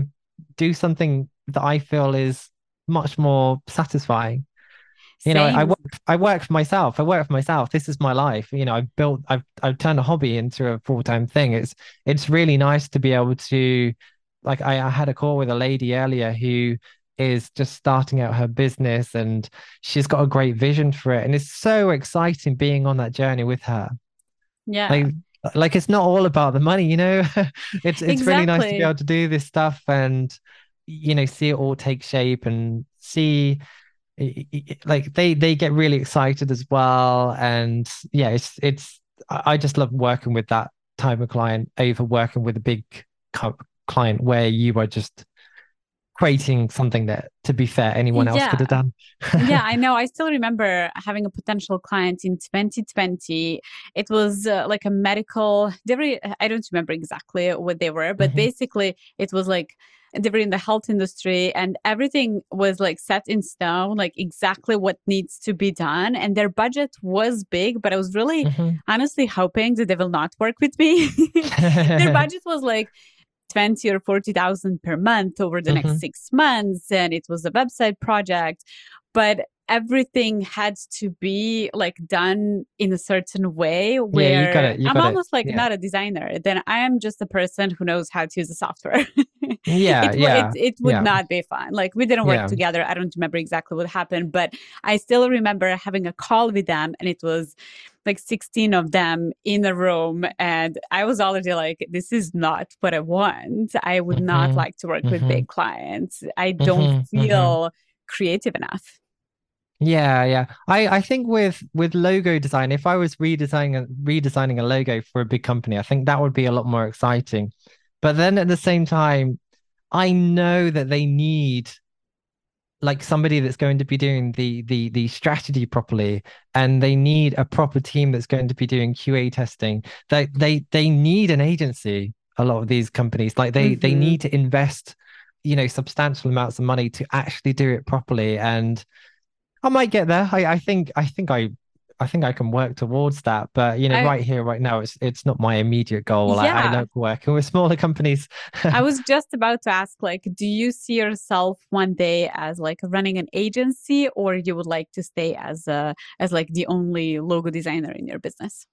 do something that I feel is much more satisfying. I Same. work for myself. I work for myself. This is my life. I've turned a hobby into a full-time thing. It's really nice to be able to, like, I had a call with a lady earlier who is just starting out her business, and she's got a great vision for it. And it's so exciting being on that journey with her. Yeah. Like like it's not all about the money. It's really nice to be Exactly. able to do this stuff and see it all take shape and see like they get really excited as well. And yeah, it's I just love working with that type of client over working with a big client where you are just creating something that, to be fair, anyone else could Yeah. have done. Yeah, I know. I still remember having a potential client in 2020. It was like a medical, I don't remember exactly what they were, but Mhm. basically it was like they were in the health industry and everything was like set in stone, like exactly what needs to be done. And their budget was big, but I was really Mhm. honestly hoping that they will not work with me. Their budget was like 20 or 40,000 per month over the next Mhm. 6 months. And it was a website project, but everything had to be like done in a certain way Yeah, you got where it. You I'm got it. almost like Yeah. not a designer. Then I am just a person who knows how to use the software. Yeah, yeah. It would Yeah. not be fun. Like we didn't work Yeah. together. I don't remember exactly what happened, but I still remember having a call with them and it was like 16 of them in a room. And I was already like, this is not what I want. I would not Mhm. like to work with big Mhm. clients. I don't Mhm. Mhm. feel creative enough. Yeah, yeah. I think with logo design, if I was redesigning a logo for a big company, I think that would be a lot more exciting. But then at the same time, I know that they need like somebody that's going to be doing the strategy properly, and they need a proper team that's going to be doing QA testing. They need an agency. A lot of these companies, like they Hmm. need to invest, substantial amounts of money to actually do it properly. And I might get there. I think I can work towards that. But I right here, right now, it's not my immediate goal. I Yeah, like working with smaller companies. I was just about to ask, like, do you see yourself one day as like running an agency, or you would like to stay as like the only logo designer in your business?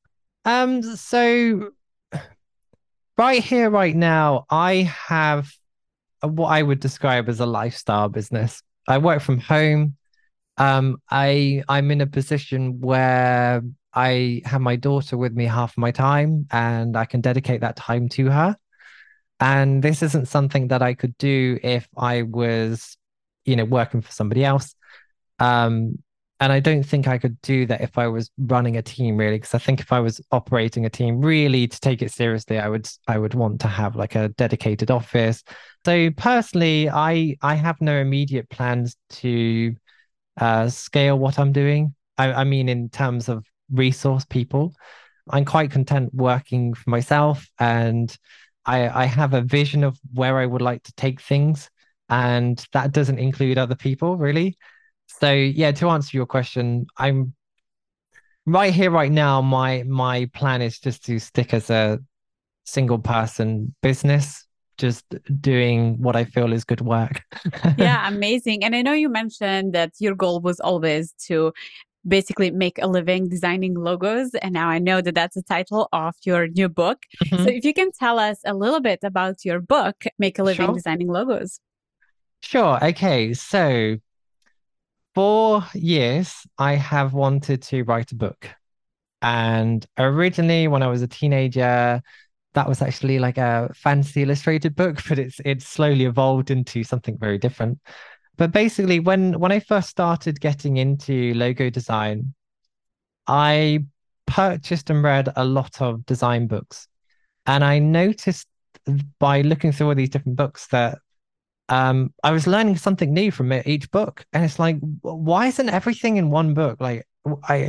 So right here, right now, I have what I would describe as a lifestyle business. I work from home. I'm in a position where I have my daughter with me half my time and I can dedicate that time to her. And this isn't something that I could do if I was, working for somebody else. Um, and I don't think I could do that if I was running a team really, because I think if I was operating a team really to take it seriously, I would want to have like a dedicated office. So personally, I have no immediate plans to scale what I'm doing. I mean, in terms of resource people, I'm quite content working for myself, and I have a vision of where I would like to take things, and that doesn't include other people really. So yeah, to answer your question, I'm right here, right now. My plan is just to stick as a single person business, just doing what I feel is good work. Yeah, amazing. And I know you mentioned that your goal was always to basically make a living designing logos. And now I know that that's the title of your new book. So Mhm. if you can tell us a little bit about your book, Make a Living Sure. Designing Logos. Sure. Okay. So for years, I have wanted to write a book. And originally, when I was a teenager, that was actually like a fancy illustrated book, but it's slowly evolved into something very different. But basically, when I first started getting into logo design, I purchased and read a lot of design books. And I noticed by looking through all these different books that I was learning something new from each book, and it's like, why isn't everything in one book? Like, I,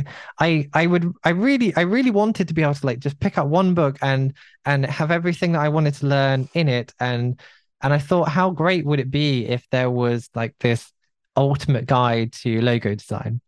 I really wanted to be able to like just pick up one book and have everything that I wanted to learn in it, and I thought, how great would it be if there was like this ultimate guide to logo design?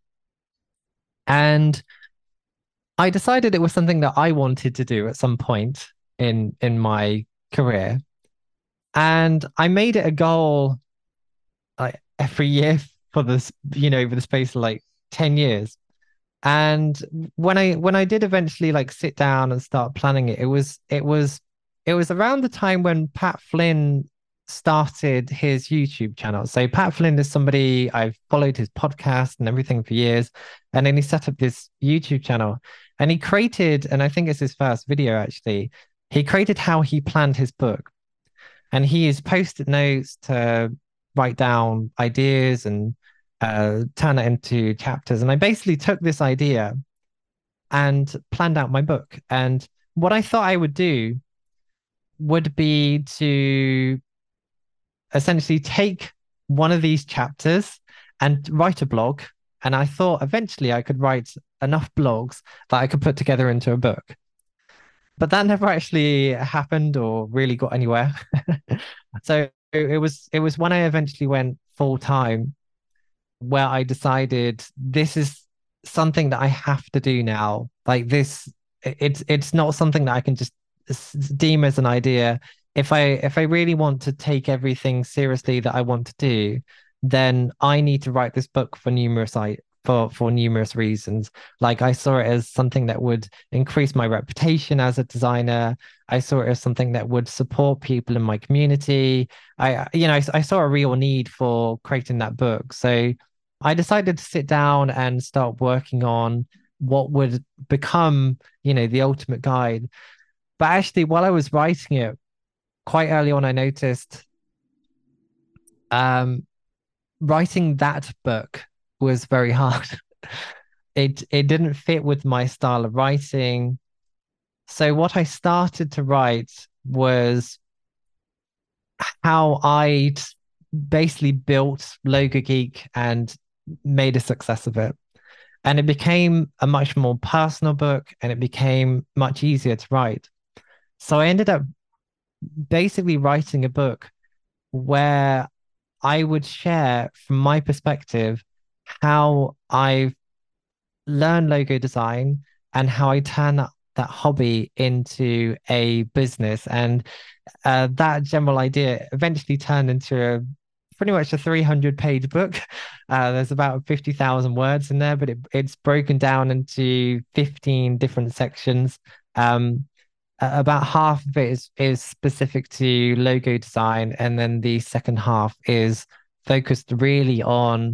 And I decided it was something that I wanted to do at some point in my career, and I made it a goal like every year for this, over the space of like 10 years. And when I did eventually like sit down and start planning it, it was around the time when Pat Flynn started his YouTube channel. So Pat Flynn is somebody I've followed his podcast and everything for years. And then he set up this YouTube channel and he created, and I think it's his first video actually, he created how he planned his book. And he used post-it notes to write down ideas and turn it into chapters. And I basically took this idea and planned out my book. And what I thought I would do would be to essentially take one of these chapters and write a blog. And I thought eventually I could write enough blogs that I could put together into a book. But that never actually happened or really got anywhere. So it was when I eventually went full time where I decided this is something that I have to do now. Like this, it's not something that I can just deem as an idea. If I really want to take everything seriously that I want to do, then I need to write this book for numerous reasons. Like I saw it as something that would increase my reputation as a designer. I saw it as something that would support people in my community. I saw a real need for creating that book. So I decided to sit down and start working on what would become, the ultimate guide. But actually, while I was writing it, quite early on, I noticed um, writing that book was very hard. It didn't fit with my style of writing. So what I started to write was how I'd basically built Logo Geek and made a success of it. And it became a much more personal book and it became much easier to write. So I ended up basically writing a book where I would share from my perspective how I've learned logo design and how I turn that hobby into a business. And that general idea eventually turned into pretty much a 300-page book. There's about 50,000 words in there, but it's broken down into 15 different sections. Um, about half of it is specific to logo design, and then the second half is focused really on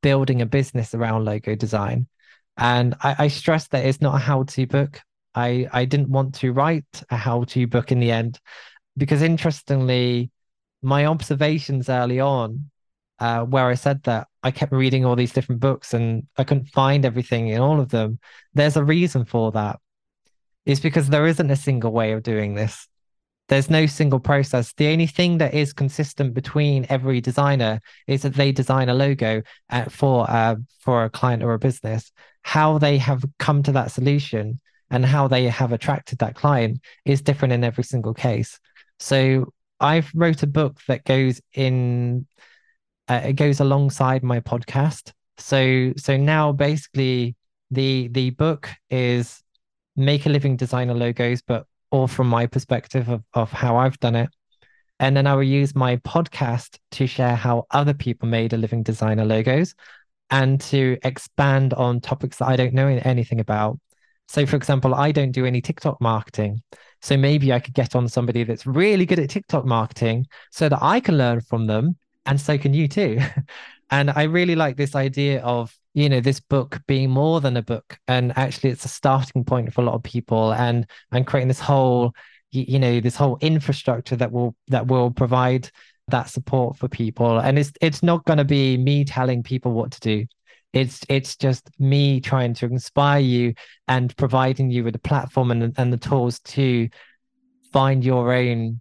building a business around logo design. And I stress that it's not a how-to book. I didn't want to write a how-to book in the end because interestingly, my observations early on, where I said that I kept reading all these different books and I couldn't find everything in all of them. There's a reason for that. It's because there isn't a single way of doing this. There's no single process. The only thing that is consistent between every designer is that they design a logo for a client or a business. How they have come to that solution and how they have attracted that client is different in every single case. So I've wrote a book that goes in, it goes alongside my podcast. So now basically the book is Make a Living Designer Logos, but all from my perspective of how I've done it. And then I will use my podcast to share how other people made a living designer logos and to expand on topics that I don't know anything about. So, for example, I don't do any TikTok marketing. So maybe I could get on somebody that's really good at TikTok marketing so that I can learn from them, and so can you too. And I really like this idea of, this book being more than a book. And actually it's a starting point for a lot of people and creating this whole, this whole infrastructure that will provide that support for people. And it's not going to be me telling people what to do. It's just me trying to inspire you and providing you with a platform and the tools to find your own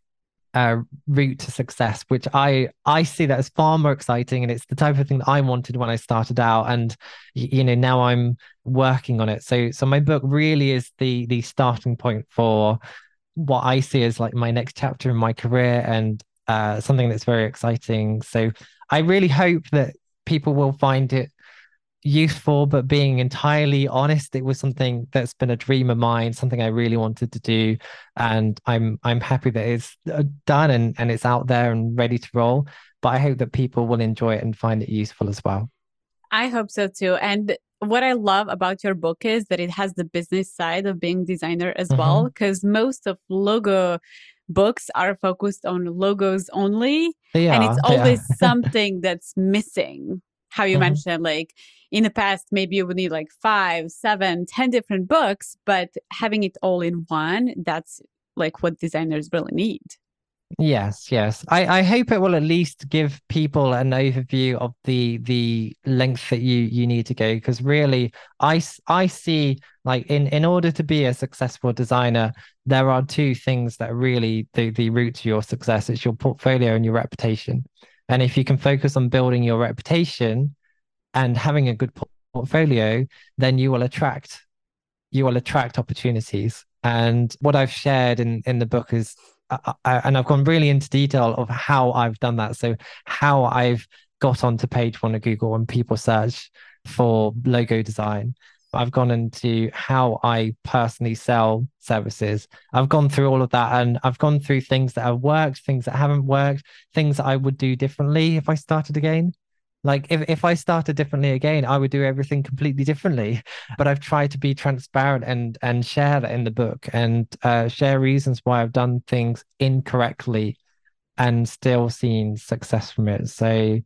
route to success, which I see that as far more exciting, and it's the type of thing that I wanted when I started out, and now I'm working on it. So my book really is the starting point for what I see as like my next chapter in my career, and something that's very exciting. So I really hope that people will find it useful, but being entirely honest, it was something that's been a dream of mine, something I really wanted to do, and I'm happy that it's done and it's out there and ready to roll. But I hope that people will enjoy it and find it useful as well. I hope so too. And what I love about your book is that it has the business side of being designer as well, because most of logo books are focused on logos only, and it's always something that's missing. How you mentioned, like in the past, maybe you would need like 5, 7, 10 different books, but having it all in one, that's like what designers really need. Yes. I hope it will at least give people an overview of the length that you need to go, because really I see, like, in order to be a successful designer, there are two things that are really the route to your success. It's your portfolio and your reputation. And if you can focus on building your reputation and having a good portfolio, then you will attract opportunities. And what I've shared in the book is, and I've gone really into detail of how I've done that. So how I've got onto page 1 of Google when people search for logo design. I've gone into how I personally sell services. I've gone through all of that, and I've gone through things that have worked, things that haven't worked, things that I would do differently if I started again. Like if I started differently again, I would do everything completely differently. But I've tried to be transparent and share that in the book, and share reasons why I've done things incorrectly and still seen success from it. So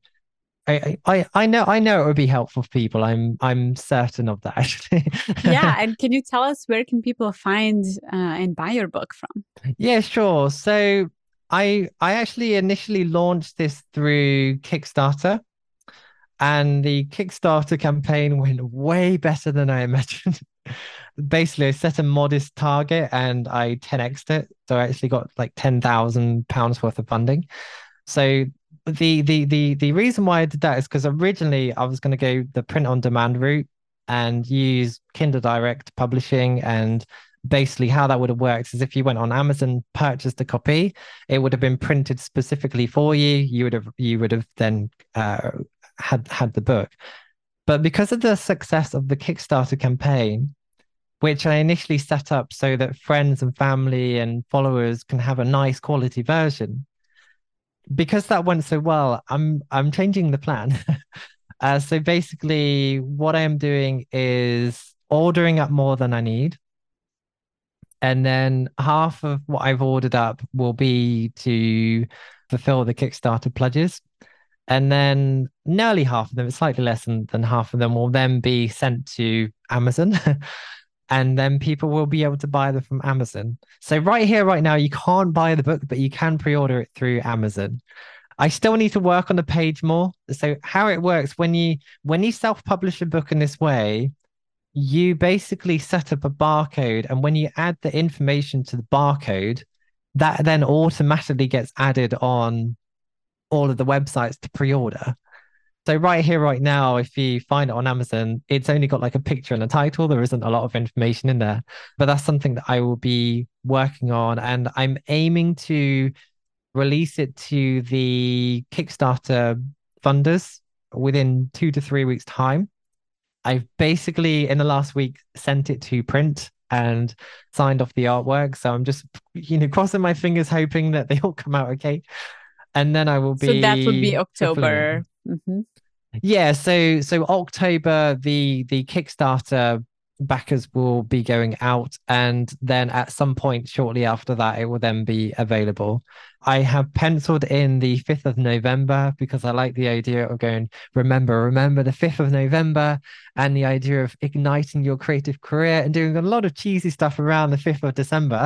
I know it would be helpful for people. I'm certain of that, actually. Yeah, and can you tell us where can people find and buy your book from? Yeah, sure. So I actually initially launched this through Kickstarter, and the Kickstarter campaign went way better than I imagined. Basically, I set a modest target and I 10x'd it. So I actually got like £10,000 worth of funding. So the reason why I did that is because originally I was going to go the print on demand route and use Kindle Direct publishing. And basically how that would have worked is if you went on Amazon, purchased a copy, it would have been printed specifically for you. You would have then had the book. But because of the success of the Kickstarter campaign, which I initially set up so that friends and family and followers can have a nice quality version, because that went so well, I'm changing the plan. So basically, what I am doing is ordering up more than I need, and then half of what I've ordered up will be to fulfill the Kickstarter pledges. And then nearly half of them, it's slightly less than half of them, will then be sent to Amazon. And then people will be able to buy them from Amazon. So right here, right now, you can't buy the book, but you can pre-order it through Amazon. I still need to work on the page more. So how it works when you self-publish a book in this way, you basically set up a barcode, and when you add the information to the barcode, that then automatically gets added on all of the websites to pre-order. So right here, right now, if you find it on Amazon, it's only got like a picture and a title. There isn't a lot of information in there, but that's something that I will be working on, and I'm aiming to release it to the Kickstarter funders within 2 to 3 weeks' time. I've basically, in the last week, sent it to print and signed off the artwork. So I'm just, crossing my fingers, hoping that they all come out okay. And then I will be. So that would be October. Mm-hmm. Yeah, so October, the Kickstarter backers will be going out, and then at some point shortly after that, it will then be available. I have penciled in the 5th of November because I like the idea of going, remember the 5th of November, and the idea of igniting your creative career and doing a lot of cheesy stuff around the 5th of December.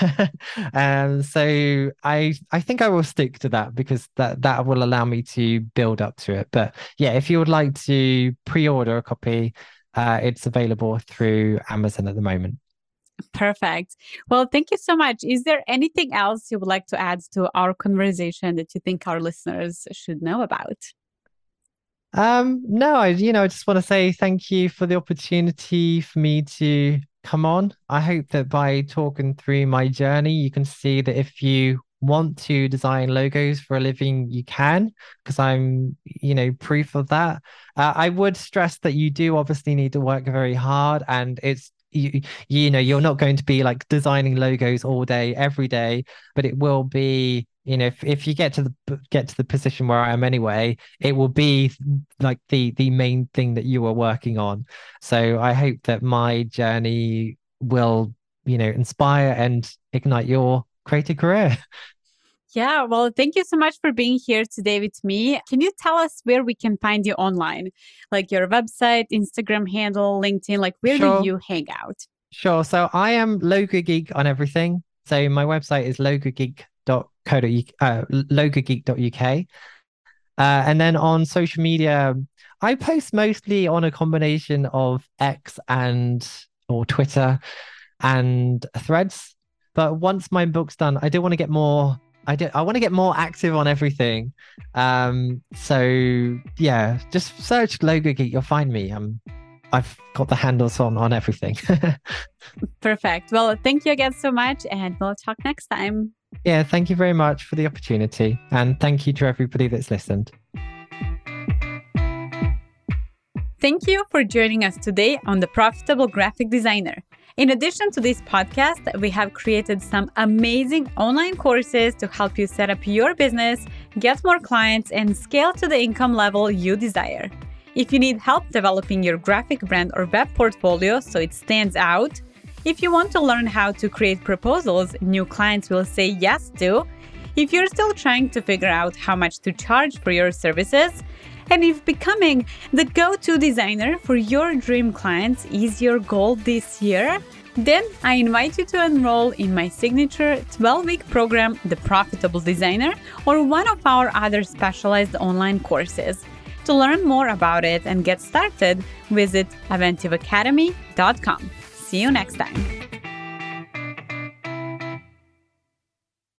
So I think I will stick to that because that will allow me to build up to it. But yeah, if you would like to pre-order a copy, it's available through Amazon at the moment. Perfect. Well, thank you so much. Is there anything else you would like to add to our conversation that you think our listeners should know about? No, I just want to say thank you for the opportunity for me to come on. I hope that by talking through my journey, you can see that if you want to design logos for a living, you can, because I'm, proof of that. I would stress that you do obviously need to work very hard, and it's, you're not going to be like designing logos all day, every day, but it will be, if you get to the position where I am anyway, it will be like the main thing that you are working on. So I hope that my journey will, inspire and ignite your creative career. Yeah, well, thank you so much for being here today with me. Can you tell us where we can find you online? Like your website, Instagram handle, LinkedIn, like where do you hang out? Sure. So I am Logo Geek on everything. So my website is logogeek.uk. And then on social media, I post mostly on a combination of X or Twitter and Threads. But once my book's done, I do want to get more. I want to get more active on everything. So yeah, just search Logo Geek. You'll find me. I've got the handles on everything. Perfect. Well, thank you again so much, and we'll talk next time. Yeah, thank you very much for the opportunity, and thank you to everybody that's listened. Thank you for joining us today on The Profitable Graphic Designer. In addition to this podcast, we have created some amazing online courses to help you set up your business, get more clients, and scale to the income level you desire. If you need help developing your graphic brand or web portfolio so it stands out, if you want to learn how to create proposals new clients will say yes to, if you're still trying to figure out how much to charge for your services, and if becoming the go-to designer for your dream clients is your goal this year, then I invite you to enroll in my signature 12-week program, The Profitable Designer, or one of our other specialized online courses. To learn more about it and get started, visit aventivacademy.com. See you next time.